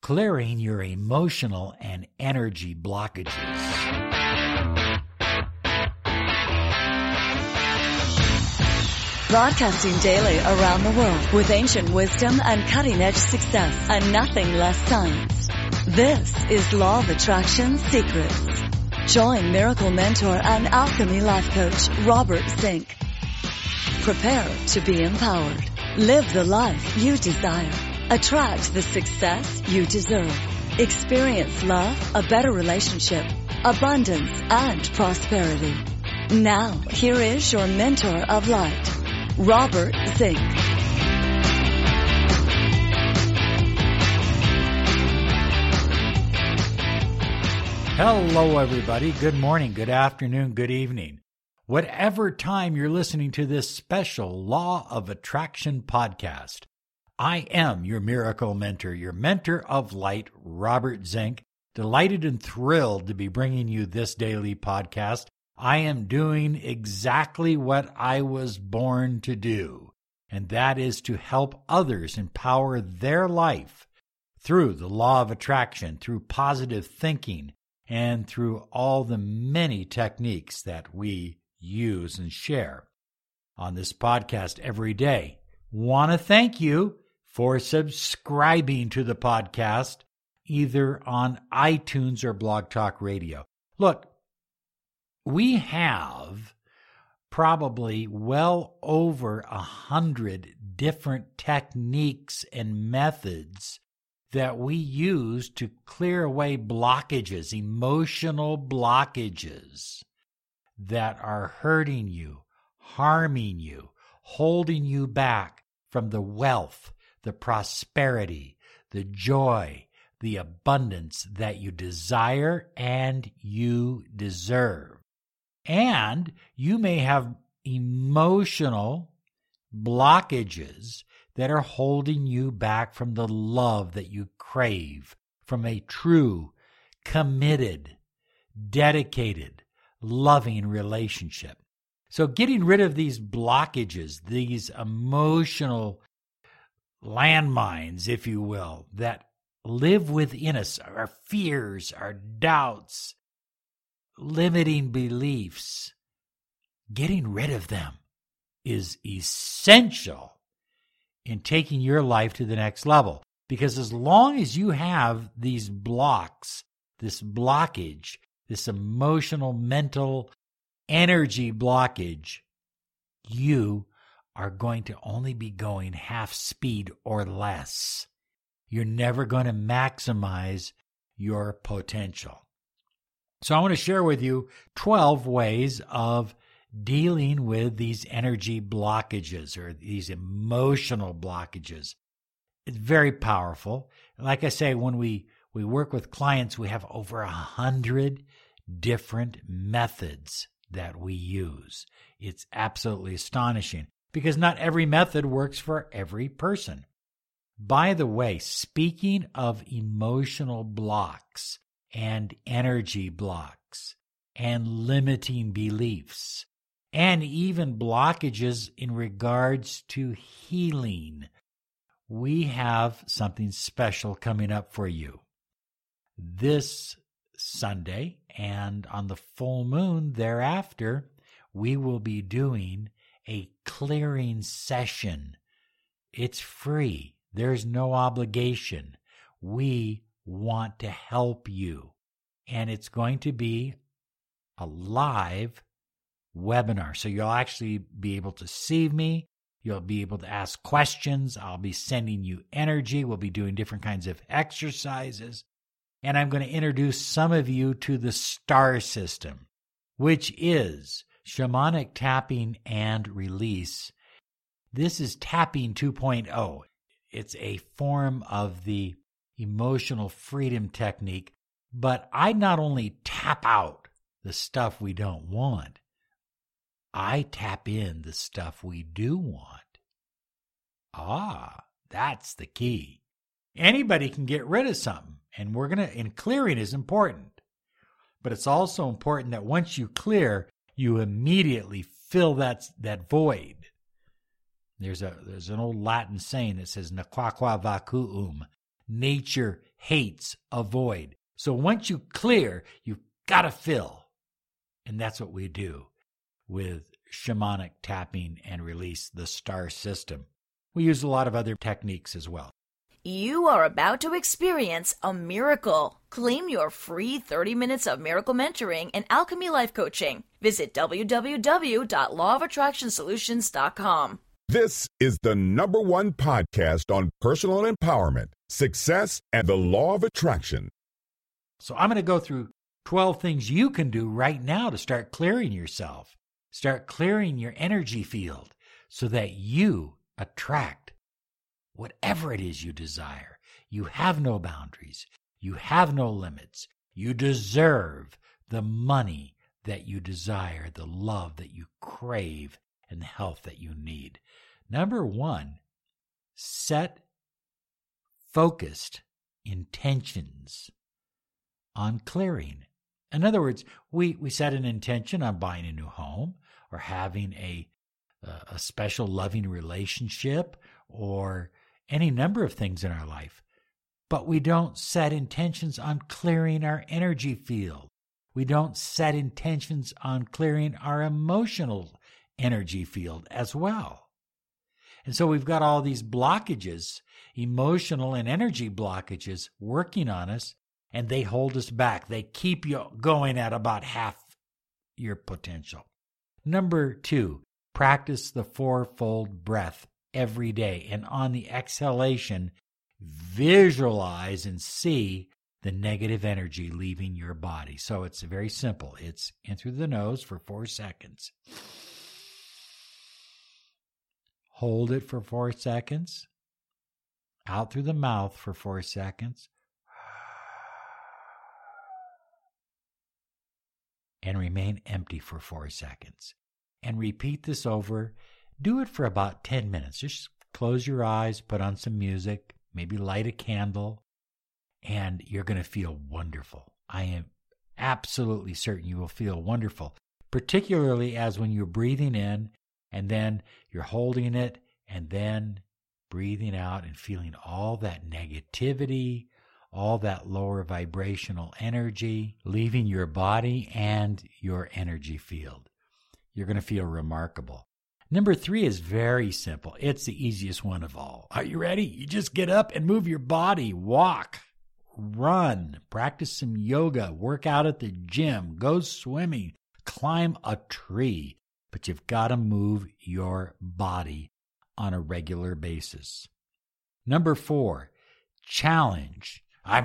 clearing your emotional and energy blockages. Broadcasting daily around the world with ancient wisdom and cutting-edge success and nothing less science. This is Law of Attraction Secrets. Join miracle mentor and alchemy life coach Robert Zink. Prepare to be empowered. Live the life you desire. Attract the success you deserve. Experience love, a better relationship, abundance, and prosperity. Now, here is your mentor of light, Robert Zink. Hello, everybody. Good morning, good afternoon, good evening. Whatever time you're listening to this special Law of Attraction podcast, I am your miracle mentor, your mentor of light, Robert Zink. Delighted and thrilled to be bringing you this daily podcast. I am doing exactly what I was born to do, and that is to help others empower their life through the law of attraction, through positive thinking, and through all the many techniques that we use and share on this podcast every day. Want to thank you for subscribing to the podcast, either on iTunes or Blog Talk Radio. Look, we have probably well over 100 different techniques and methods that we use to clear away blockages, emotional blockages that are hurting you, harming you, holding you back from the wealth, the prosperity, the joy, the abundance that you desire and you deserve. And you may have emotional blockages that are holding you back from the love that you crave, from a true, committed, dedicated, loving relationship. So getting rid of these blockages, these emotional landmines, if you will, that live within us, our fears, our doubts, limiting beliefs, getting rid of them is essential in taking your life to the next level. Because as long as you have these blocks, this blockage, this emotional, mental, energy blockage, you are going to only be going half speed or less. You're never going to maximize your potential. So I want to share with you 12 ways of dealing with these energy blockages or these emotional blockages. It's very powerful. Like I say, when we work with clients, we have over 100 different methods that we use. It's absolutely astonishing because not every method works for every person. By the way, speaking of emotional blocks and energy blocks and limiting beliefs and even blockages in regards to healing, we have something special coming up for you. This Sunday and on the full moon thereafter, we will be doing a clearing session. It's free. There's no obligation. We want to help you. And it's going to be a live webinar. So you'll actually be able to see me. You'll be able to ask questions. I'll be sending you energy. We'll be doing different kinds of exercises. And I'm going to introduce some of you to the STAR system, which is shamanic tapping and release. This is tapping 2.0. It's a form of the emotional freedom technique, but I not only tap out the stuff we don't want, I tap in the stuff we do want. That's the key. Anybody can get rid of something, and clearing is important. But it's also important that once you clear, you immediately fill that void. There's an old Latin saying that says, "Nequaque vacuum," nature hates avoid. So once you clear, you've got to fill. And that's what we do with shamanic tapping and release, the star system. We use a lot of other techniques as well. You are about to experience a miracle. Claim your free 30 minutes of miracle mentoring and alchemy life coaching. Visit www.lawofattractionsolutions.com. This is the #1 podcast on personal empowerment, success, and the law of attraction. So I'm going to go through 12 things you can do right now to start clearing yourself. Start clearing your energy field so that you attract whatever it is you desire. You have no boundaries. You have no limits. You deserve the money that you desire, the love that you crave, and the health that you need. Number 1, set focused intentions on clearing. In other words, we set an intention on buying a new home or having a special loving relationship or any number of things in our life. But we don't set intentions on clearing our energy field. We don't set intentions on clearing our emotional energy field as well. And so we've got all these blockages, emotional and energy blockages working on us, and they hold us back. They keep you going at about half your potential. Number 2, practice the 4-fold breath every day. And on the exhalation, visualize and see the negative energy leaving your body. So it's very simple. It's in through the nose for 4 seconds. Hold it for 4 seconds. Out through the mouth for 4 seconds. And remain empty for 4 seconds. And repeat this over. Do it for about 10 minutes. Just close your eyes, put on some music, maybe light a candle, and you're going to feel wonderful. I am absolutely certain you will feel wonderful, particularly as when you're breathing in and then you're holding it and then breathing out and feeling all that negativity, all that lower vibrational energy leaving your body and your energy field. You're going to feel remarkable. Number 3 is very simple. It's the easiest one of all. Are you ready? You just get up and move your body. Walk, run, practice some yoga, work out at the gym, go swimming, climb a tree. But you've got to move your body on a regular basis. Number 4, challenge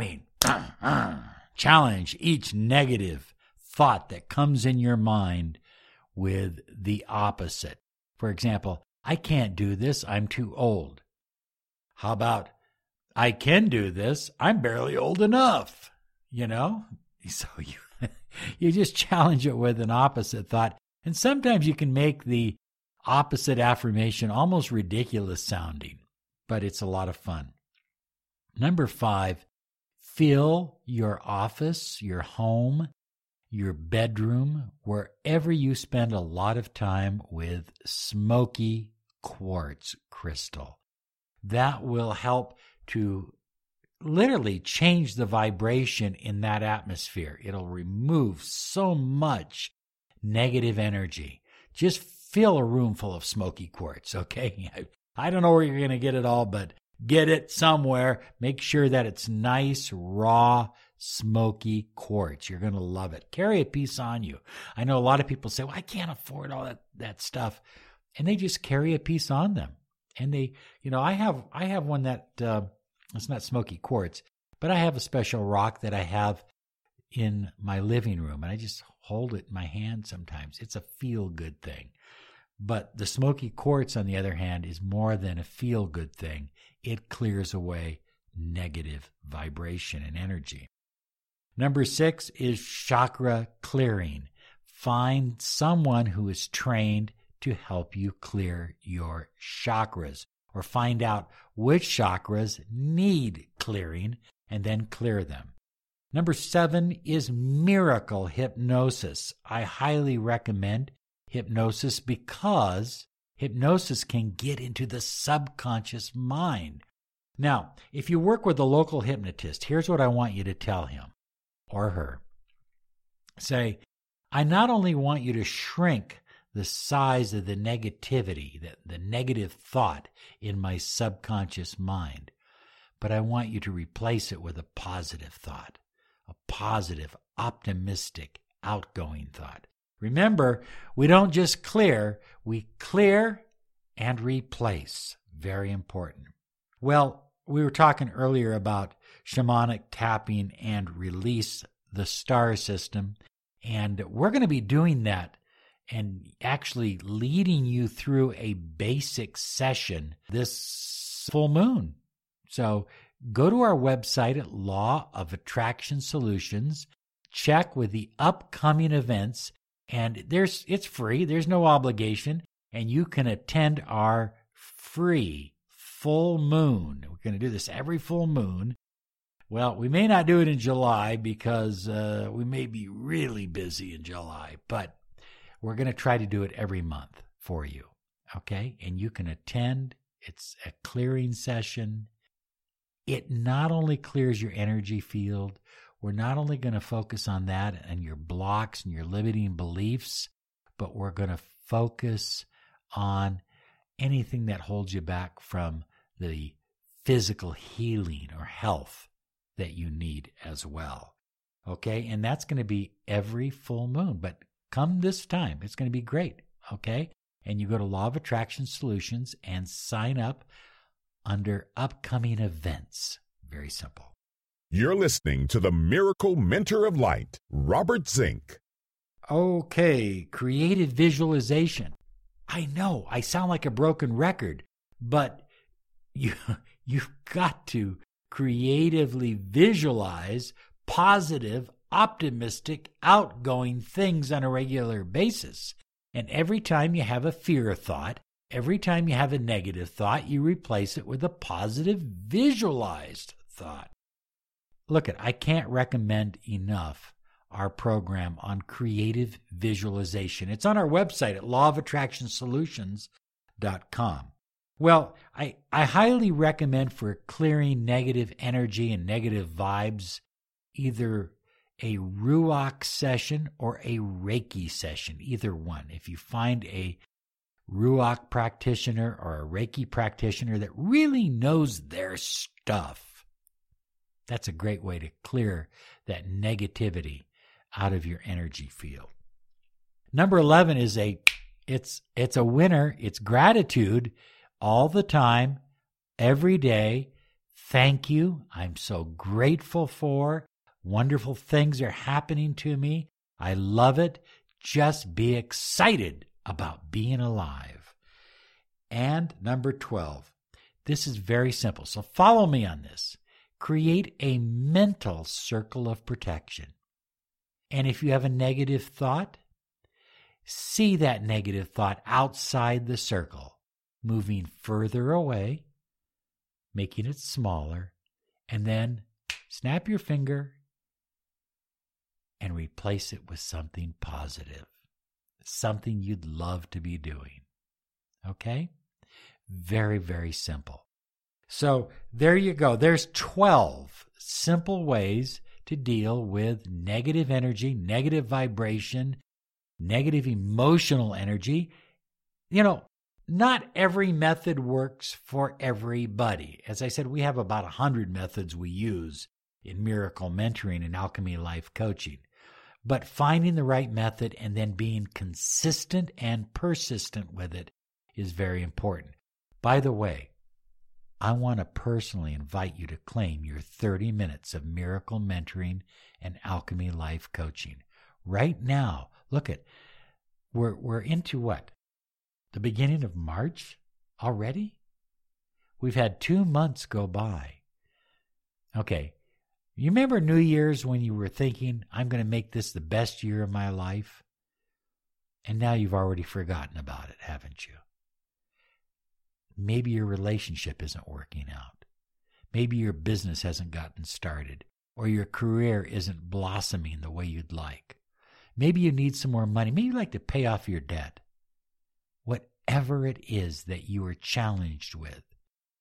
each negative thought that comes in your mind with the opposite. For example, I can't do this, I'm too old. How about, I can do this, I'm barely old enough, So you just challenge it with an opposite thought. And sometimes you can make the opposite affirmation almost ridiculous sounding, but it's a lot of fun. Number 5, fill your office, your home, your bedroom, wherever you spend a lot of time with smoky quartz crystal. That will help to literally change the vibration in that atmosphere. It'll remove so much negative energy. Just fill a room full of smoky quartz, okay? I don't know where you're going to get it all, but get it somewhere. Make sure that it's nice, raw, smoky quartz. You're going to love it. Carry a piece on you. I know a lot of people say, well, I can't afford all that stuff. And they just carry a piece on them. And they, I have one that, it's not smoky quartz, but I have a special rock that I have in my living room. And I just hold it in my hand sometimes. It's a feel-good thing. But the smoky quartz, on the other hand, is more than a feel-good thing. It clears away negative vibration and energy. Number 6 is chakra clearing. Find someone who is trained to help you clear your chakras, or find out which chakras need clearing and then clear them. Number 7 is miracle hypnosis. I highly recommend hypnosis because hypnosis can get into the subconscious mind. Now, if you work with a local hypnotist, here's what I want you to tell him or her. Say, I not only want you to shrink the size of the negativity, the negative thought in my subconscious mind, but I want you to replace it with a positive thought, a positive, optimistic, outgoing thought. Remember, we don't just clear, we clear and replace. Very important. Well, we were talking earlier about shamanic tapping and release the star system, and we're going to be doing that and actually leading you through a basic session this full moon. So go to our website at Law of Attraction Solutions, check with the upcoming events, and it's free, there's no obligation, and you can attend our free full moon. We're going to do this every full moon. Well, we may not do it in July because we may be really busy in July, but we're going to try to do it every month for you, okay? And you can attend. It's a clearing session. It not only clears your energy field, we're not only going to focus on that and your blocks and your limiting beliefs, but we're going to focus on anything that holds you back from the physical healing or health that you need as well. Okay? And that's going to be every full moon. But come this time, it's going to be great. Okay? And you go to Law of Attraction Solutions and sign up under upcoming events. Very simple. You're listening to the Miracle Mentor of Light, Robert Zink. Okay, creative visualization. I know I sound like a broken record, but you've got to creatively visualize positive, optimistic, outgoing things on a regular basis. And every time you have a fear thought, every time you have a negative thought, you replace it with a positive visualized thought. Look, I can't recommend enough our program on creative visualization. It's on our website at lawofattractionsolutions.com. Well, I highly recommend for clearing negative energy and negative vibes, either a Ruach session or a Reiki session, either one. If you find a Ruach practitioner or a Reiki practitioner that really knows their stuff, that's a great way to clear that negativity out of your energy field. Number 11 is it's a winner. It's gratitude all the time, every day. Thank you. I'm so grateful for. Wonderful things are happening to me. I love it. Just be excited about being alive. And number 12, this is very simple. So follow me on this. Create a mental circle of protection. And if you have a negative thought, see that negative thought outside the circle, moving further away, making it smaller, and then snap your finger and replace it with something positive, something you'd love to be doing. Okay? Very, very simple. So there you go. There's 12 simple ways to deal with negative energy, negative vibration, negative emotional energy. You know, not every method works for everybody. As I said, we have about 100 methods we use in Miracle Mentoring and Alchemy Life Coaching. But finding the right method and then being consistent and persistent with it is very important. By the way, I want to personally invite you to claim your 30 minutes of Miracle Mentoring and Alchemy Life Coaching. Right now, look at, we're into what? The beginning of March already? We've had 2 months go by. Okay, you remember New Year's when you were thinking, I'm going to make this the best year of my life? And now you've already forgotten about it, haven't you? Maybe your relationship isn't working out. Maybe your business hasn't gotten started, or your career isn't blossoming the way you'd like. Maybe you need some more money. Maybe you'd like to pay off your debt. Whatever it is that you are challenged with,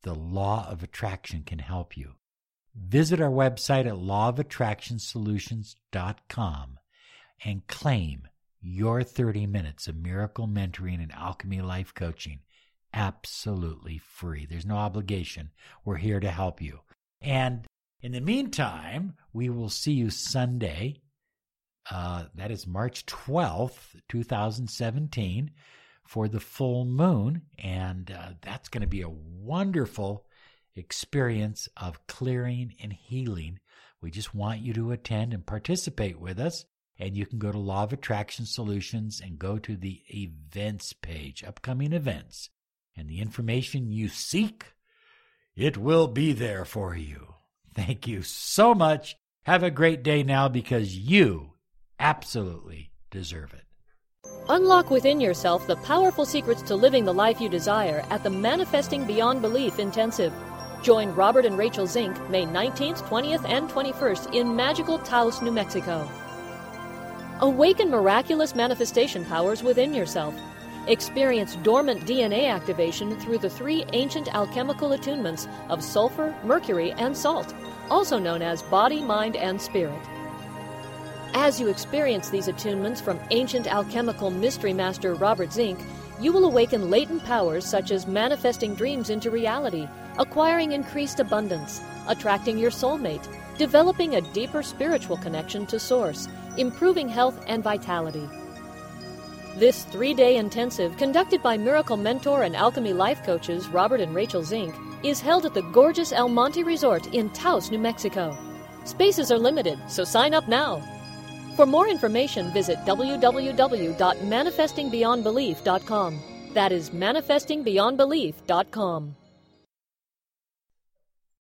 the law of attraction can help you. Visit our website at lawofattractionsolutions.com and claim your 30 minutes of miracle mentoring and alchemy life coaching absolutely free. There's no obligation. We're here to help you. And in the meantime, we will see you Sunday. That is March 12th, 2017, for the full moon. And that's going to be a wonderful experience of clearing and healing. We just want you to attend and participate with us. And you can go to Law of Attraction Solutions and go to the events page, upcoming events. And the information you seek, it will be there for you. Thank you so much. Have a great day now, because you absolutely deserve it. Unlock within yourself the powerful secrets to living the life you desire at the Manifesting Beyond Belief Intensive. Join Robert and Rachel Zink May 19th, 20th, and 21st in magical Taos, New Mexico. Awaken miraculous manifestation powers within yourself. Experience dormant DNA activation through the 3 ancient alchemical attunements of sulfur, mercury, and salt, also known as body, mind, and spirit. As you experience these attunements from ancient alchemical mystery master Robert Zink, you will awaken latent powers such as manifesting dreams into reality, acquiring increased abundance, attracting your soulmate, developing a deeper spiritual connection to Source, improving health and vitality. This 3-day intensive, conducted by miracle mentor and alchemy life coaches Robert and Rachel Zink, is held at the gorgeous El Monte Resort in Taos, New Mexico. Spaces are limited, so sign up now. For more information, visit www.manifestingbeyondbelief.com. That is manifestingbeyondbelief.com.